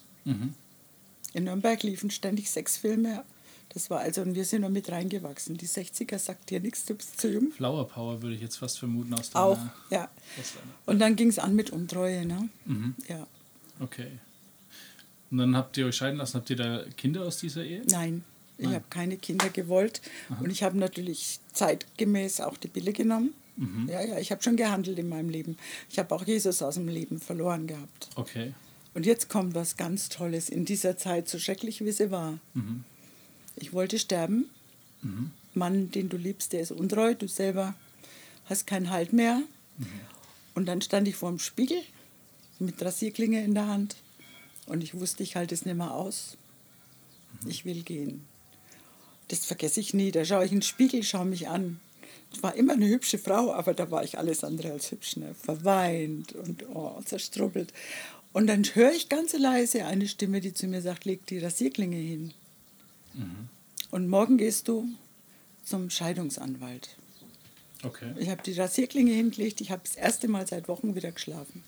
In Nürnberg liefen ständig Sexfilme. Das war also, und wir sind noch mit reingewachsen. Die 60er sagt dir nichts, du bist zu jung. Flower Power würde ich jetzt fast vermuten aus der Auch, ja. Und dann ging es an mit Untreue, ne? Ja. Okay. Und dann habt ihr euch scheiden lassen. Habt ihr da Kinder aus dieser Ehe? Nein, ich habe keine Kinder gewollt. Und ich habe natürlich zeitgemäß auch die Pille genommen. Ja, ich habe schon gehandelt in meinem Leben. Ich habe auch Jesus aus dem Leben verloren gehabt. Okay. Und jetzt kommt was ganz Tolles in dieser Zeit, so schrecklich wie sie war. Ich wollte sterben. Mann, den du liebst, der ist untreu. Du selber hast keinen Halt mehr. Und dann stand ich vor dem Spiegel mit Rasierklinge in der Hand. Und ich wusste, ich halte es nicht mehr aus. Ich will gehen. Das vergesse ich nie. Da schaue ich in den Spiegel, schaue mich an. Ich war immer eine hübsche Frau, aber da war ich alles andere als hübsch. Ne? Verweint und zerstrubbelt. Und dann höre ich ganz leise eine Stimme, die zu mir sagt, leg die Rasierklinge hin. Und morgen gehst du zum Scheidungsanwalt. Okay. Ich habe die Rasierklinge hingelegt. Ich habe das erste Mal seit Wochen wieder geschlafen.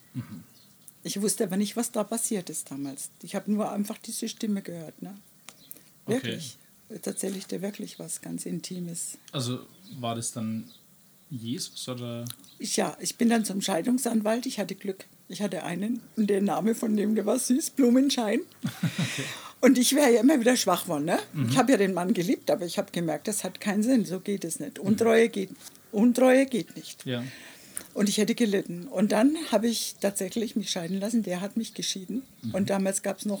Ich wusste aber nicht, was da passiert ist damals. Ich habe nur einfach diese Stimme gehört. Ne? Wirklich. Jetzt erzähle ich dir wirklich was ganz Intimes. Also war das dann Jesus oder? Ich bin dann zum Scheidungsanwalt. Ich hatte Glück. Ich hatte einen und der Name von dem, der war süß, Blumenschein. Okay. Und ich wäre ja immer wieder schwach geworden. Ne? Ich habe ja den Mann geliebt, aber ich habe gemerkt, das hat keinen Sinn. So geht es nicht. Untreue geht nicht. Ja. Und ich hätte gelitten. Und dann habe ich tatsächlich mich scheiden lassen. Der hat mich geschieden. Und damals gab es noch,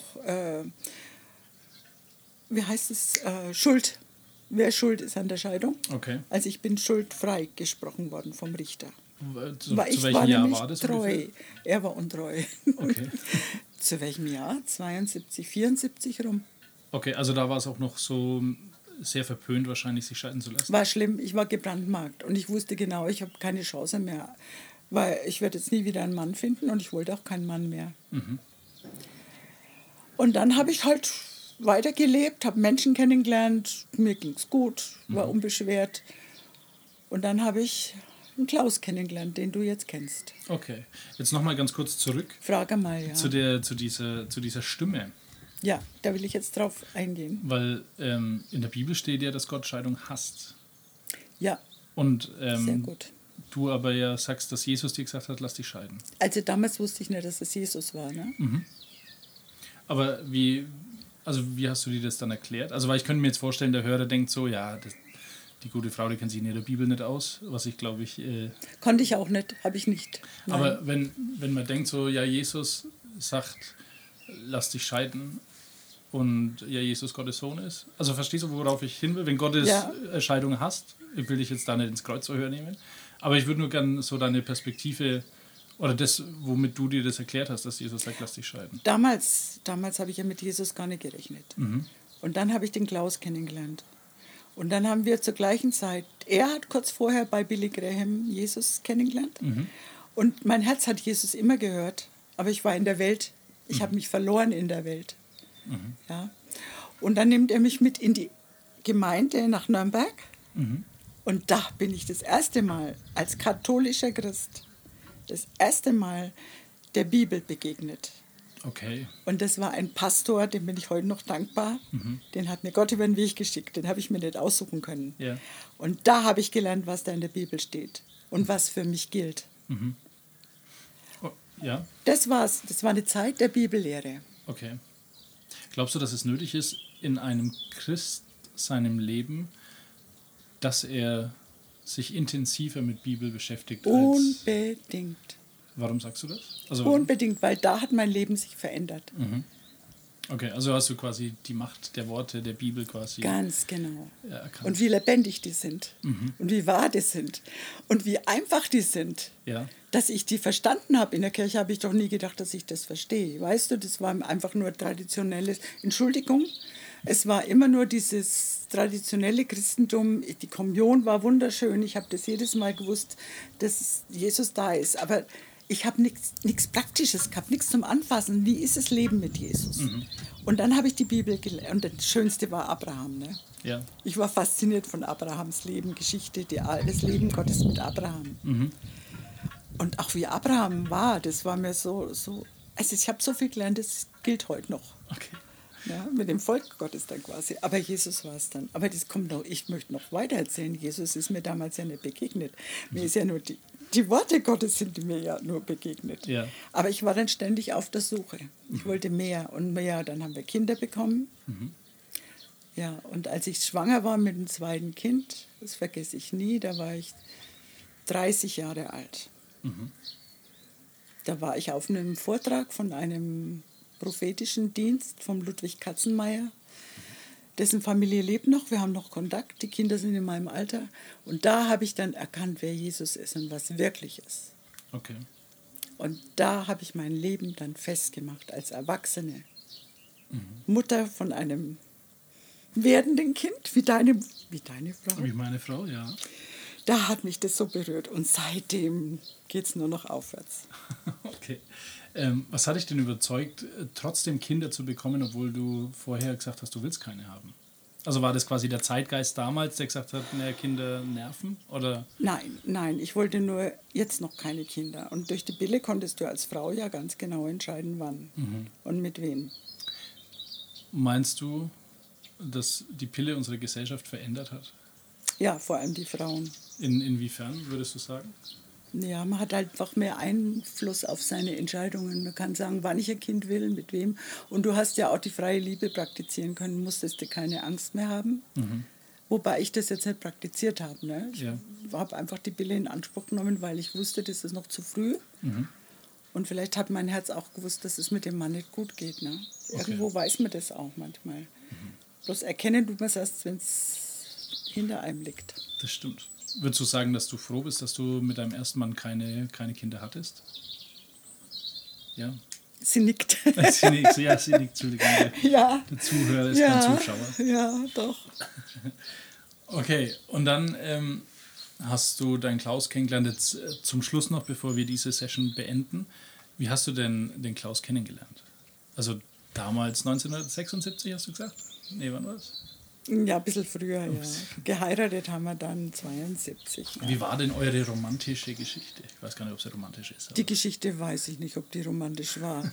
wie heißt es, Schuld. Wer schuld ist an der Scheidung? Okay. Also ich bin schuldfrei gesprochen worden vom Richter. Zu Weil ich welchem war Jahr nämlich war das treu. ungefähr? Er war untreu. Okay. Zu welchem Jahr? 72, 74 rum. Okay, also da war es auch noch so sehr verpönt wahrscheinlich, sich scheiden zu lassen. War schlimm. Ich war gebrandmarkt. Und ich wusste genau, ich habe keine Chance mehr. Weil ich werde jetzt nie wieder einen Mann finden und ich wollte auch keinen Mann mehr. Und dann habe ich halt weitergelebt, habe Menschen kennengelernt, mir ging es gut, war unbeschwert. Und dann habe ich einen Klaus kennengelernt, den du jetzt kennst. Okay, jetzt nochmal ganz kurz zurück. Frage mal, ja. Zu dieser Stimme. Ja, da will ich jetzt drauf eingehen. Weil in der Bibel steht ja, dass Gott Scheidung hasst. Ja, Und sehr gut. du aber ja sagst, dass Jesus dir gesagt hat, lass dich scheiden. Also damals wusste ich nicht, dass es Jesus war, ne? Aber wie hast du dir das dann erklärt? Also weil ich könnte mir jetzt vorstellen, der Hörer denkt so, ja, die gute Frau, die kennt sich in der Bibel nicht aus, was ich glaube ich... Konnte ich auch nicht, habe ich nicht. Nein. Aber wenn man denkt so, ja, Jesus sagt, lass dich scheiden und ja, Jesus Gottes Sohn ist. Also verstehst du, worauf ich hin will? Wenn Gottes Scheidung hasst, ich will dich jetzt da nicht ins Kreuzverhör nehmen, aber ich würde nur gerne so deine Perspektive oder das, womit du dir das erklärt hast, dass Jesus sagt, lass dich scheiden. Damals habe ich ja mit Jesus gar nicht gerechnet. Und dann habe ich den Klaus kennengelernt. Und dann haben wir zur gleichen Zeit, er hat kurz vorher bei Billy Graham Jesus kennengelernt. Und mein Herz hat Jesus immer gehört, aber ich war in der Welt. Ich habe mich verloren in der Welt. Ja. Und dann nimmt er mich mit in die Gemeinde nach Nürnberg. Und da bin ich das erste Mal als katholischer Christ, das erste Mal der Bibel begegnet. Okay. Und das war ein Pastor, dem bin ich heute noch dankbar. Den hat mir Gott über den Weg geschickt. Den habe ich mir nicht aussuchen können. Ja. Und da habe ich gelernt, was da in der Bibel steht und was für mich gilt. Oh, ja. Das war's. Das war eine Zeit der Bibellehre. Okay. Glaubst du, dass es nötig ist, in einem Christ seinem Leben, dass er sich intensiver mit Bibel beschäftigt? Unbedingt. Warum sagst du das? Also, Unbedingt, weil da hat mein Leben sich verändert. Okay, also hast du quasi die Macht der Worte der Bibel quasi Ganz genau. erkannt. Und wie lebendig die sind. Und wie wahr die sind. Und wie einfach die sind. Ja. Dass ich die verstanden habe in der Kirche, habe ich doch nie gedacht, dass ich das verstehe. Weißt du, das war einfach nur traditionelles, Entschuldigung, es war immer nur dieses traditionelle Christentum. Die Kommunion war wunderschön. Ich habe das jedes Mal gewusst, dass Jesus da ist. Aber ich habe nichts Praktisches gehabt, nichts zum Anfassen. Wie ist das Leben mit Jesus? Und dann habe ich die Bibel gelernt. Und das Schönste war Abraham. Ne? Ja. Ich war fasziniert von Abrahams Leben, Geschichte, das Leben Gottes mit Abraham. Und auch wie Abraham war, das war mir so also ich habe so viel gelernt, das gilt heute noch. Okay. Ja, mit dem Volk Gottes dann quasi. Aber Jesus war es dann. Aber das kommt noch, ich möchte noch weiter erzählen. Jesus ist mir damals ja nicht begegnet. Mir ist ja nur die Worte Gottes sind mir ja nur begegnet. Ja. Aber ich war dann ständig auf der Suche. Ich wollte mehr und mehr. Dann haben wir Kinder bekommen. Ja, und als ich schwanger war mit dem zweiten Kind, das vergesse ich nie, da war ich 30 Jahre alt. Da war ich auf einem Vortrag von einem prophetischen Dienst von Ludwig Katzenmeier. Dessen Familie lebt noch, wir haben noch Kontakt, die Kinder sind in meinem Alter. Und da habe ich dann erkannt, wer Jesus ist und was wirklich ist. Okay. Und da habe ich mein Leben dann festgemacht als Erwachsene. Mutter von einem werdenden Kind, wie deine Frau. Wie meine Frau, ja. Da hat mich das so berührt und seitdem geht es nur noch aufwärts. Okay. Was hat dich denn überzeugt, trotzdem Kinder zu bekommen, obwohl du vorher gesagt hast, du willst keine haben? Also war das quasi der Zeitgeist damals, der gesagt hat, Kinder nerven? Oder? Nein, ich wollte nur jetzt noch keine Kinder. Und durch die Pille konntest du als Frau ja ganz genau entscheiden, wann und mit wem. Meinst du, dass die Pille unsere Gesellschaft verändert hat? Ja, vor allem die Frauen. Inwiefern, würdest du sagen? Ja, man hat halt einfach mehr Einfluss auf seine Entscheidungen. Man kann sagen, wann ich ein Kind will, mit wem. Und du hast ja auch die freie Liebe praktizieren können, musstest du keine Angst mehr haben. Wobei ich das jetzt nicht praktiziert habe. Ne? Ich habe einfach die Pille in Anspruch genommen, weil ich wusste, das ist noch zu früh. Und vielleicht hat mein Herz auch gewusst, dass es mit dem Mann nicht gut geht. Ne? Irgendwo weiß man das auch manchmal. Bloß erkennen tut man es erst, wenn es hinter einem liegt. Das stimmt. Würdest du sagen, dass du froh bist, dass du mit deinem ersten Mann keine Kinder hattest? Ja. Sie nickt. Sie nickt, Entschuldigung. Ja. Der Zuhörer ist kein Zuschauer. Ja, doch. Okay, und dann hast du deinen Klaus kennengelernt. Jetzt zum Schluss noch, bevor wir diese Session beenden. Wie hast du denn den Klaus kennengelernt? Also damals 1976, hast du gesagt? Nee, wann war das? Ja, ein bisschen früher, ja. Geheiratet haben wir dann 72. Ja. Wie war denn eure romantische Geschichte? Ich weiß gar nicht, ob sie romantisch ist. Aber Die Geschichte weiß ich nicht, ob die romantisch war.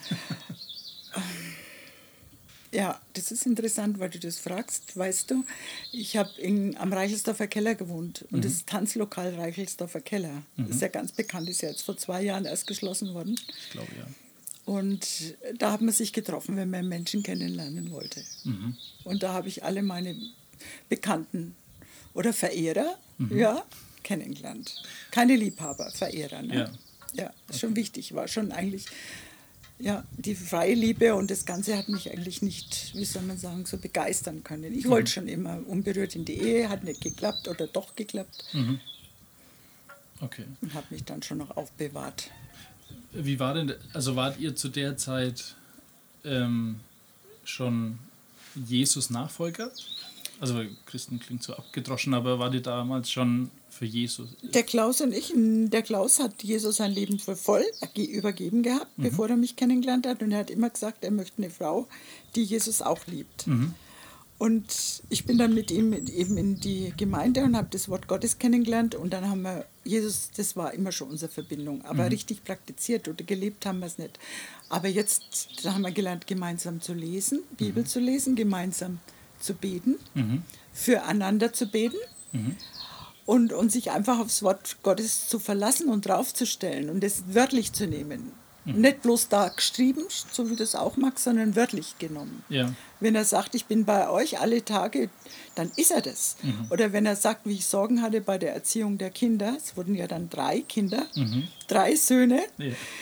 Ja, das ist interessant, weil du das fragst. Weißt du, ich habe am Reichelsdorfer Keller gewohnt. Und das Tanzlokal Reichelsdorfer Keller ist ja ganz bekannt, ist ja jetzt vor 2 Jahren erst geschlossen worden. ich glaube, ja. Und da hat man sich getroffen, wenn man Menschen kennenlernen wollte. Und da habe ich alle meine Bekannten oder Verehrer kennengelernt. Keine Liebhaber, Verehrer. Ne? Ja, ist schon wichtig. War schon eigentlich die freie Liebe und das Ganze hat mich eigentlich nicht, wie soll man sagen, so begeistern können. Ich wollte schon immer unberührt in die Ehe, hat nicht geklappt oder doch geklappt. Okay. Und habe mich dann schon noch aufbewahrt. Wie war denn, also wart ihr zu der Zeit schon Jesus-Nachfolger? Also Christen klingt so abgedroschen, aber wart ihr damals schon für Jesus? Der Klaus und ich, der Klaus hat Jesus sein Leben für voll übergeben gehabt, bevor er mich kennengelernt hat. Und er hat immer gesagt, er möchte eine Frau, die Jesus auch liebt. Und ich bin dann mit ihm eben in die Gemeinde und habe das Wort Gottes kennengelernt. Und dann haben wir Jesus, das war immer schon unsere Verbindung. Aber richtig praktiziert oder gelebt haben wir es nicht. Aber jetzt da haben wir gelernt, gemeinsam zu lesen, Bibel zu lesen, gemeinsam zu beten, füreinander zu beten. Und sich einfach aufs Wort Gottes zu verlassen und draufzustellen und es wörtlich zu nehmen. Nicht bloß da geschrieben, so wie du es auch magst, sondern wörtlich genommen. Ja. Wenn er sagt, ich bin bei euch alle Tage, dann ist er das. Oder wenn er sagt, wie ich Sorgen hatte bei der Erziehung der Kinder, es wurden ja dann 3 Kinder, 3 Söhne,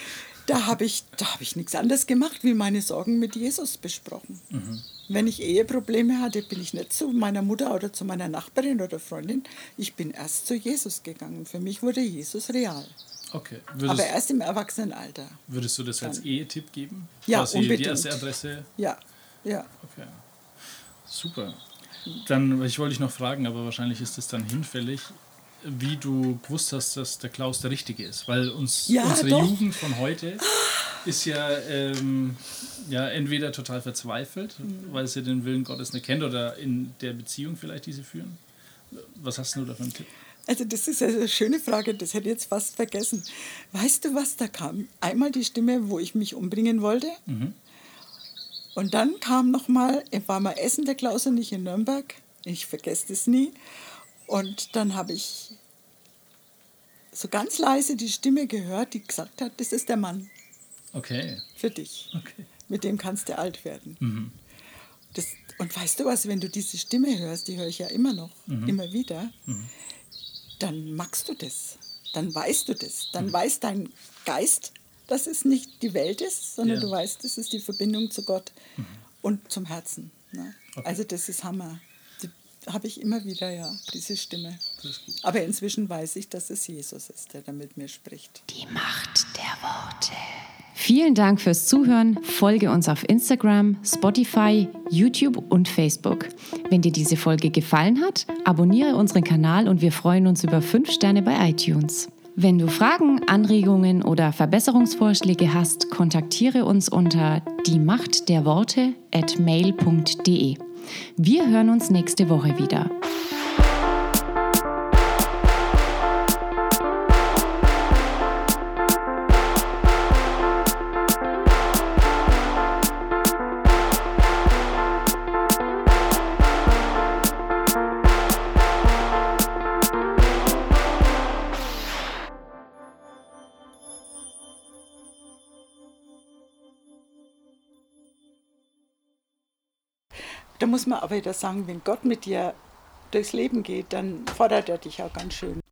Da habe ich nichts anderes gemacht, wie meine Sorgen mit Jesus besprochen. Wenn ich Eheprobleme hatte, bin ich nicht zu meiner Mutter oder zu meiner Nachbarin oder Freundin. Ich bin erst zu Jesus gegangen. Für mich wurde Jesus real. Okay. Aber erst im Erwachsenenalter. Würdest du das als Ehetipp geben? Ja, quasi unbedingt. Die erste Adresse? Ja. Okay. Super. Dann, ich wollte dich noch fragen, aber wahrscheinlich ist es dann hinfällig, wie du gewusst hast, dass der Klaus der Richtige ist. Weil unsere doch. Jugend von heute ist ja entweder total verzweifelt, weil sie den Willen Gottes nicht kennt oder in der Beziehung vielleicht, die sie führen. Was hast du da für einen Tipp? Also das ist eine schöne Frage, das hätte ich jetzt fast vergessen. Weißt du was, da kam einmal die Stimme, wo ich mich umbringen wollte. Und dann kam nochmal, war mal essen, der Klaus und ich in Nürnberg. Ich vergesse das nie. Und dann habe ich so ganz leise die Stimme gehört, die gesagt hat, das ist der Mann. Okay. Für dich. Okay. Mit dem kannst du alt werden. Und weißt du was, wenn du diese Stimme hörst, die höre ich ja immer noch, immer wieder, dann magst du das. Dann weißt du das. Dann weiß dein Geist, dass es nicht die Welt ist, sondern du weißt, das ist die Verbindung zu Gott und zum Herzen. Ne? Okay. Also das ist Hammer. Die habe ich immer wieder, diese Stimme. Aber inzwischen weiß ich, dass es Jesus ist, der da mit mir spricht. Die Macht der Worte. Vielen Dank fürs Zuhören. Folge uns auf Instagram, Spotify, YouTube und Facebook. Wenn dir diese Folge gefallen hat, abonniere unseren Kanal und wir freuen uns über 5 Sterne bei iTunes. Wenn du Fragen, Anregungen oder Verbesserungsvorschläge hast, kontaktiere uns unter diemachtderworte@mail.de. Wir hören uns nächste Woche wieder. Da muss man aber wieder sagen, wenn Gott mit dir durchs Leben geht, dann fordert er dich auch ganz schön.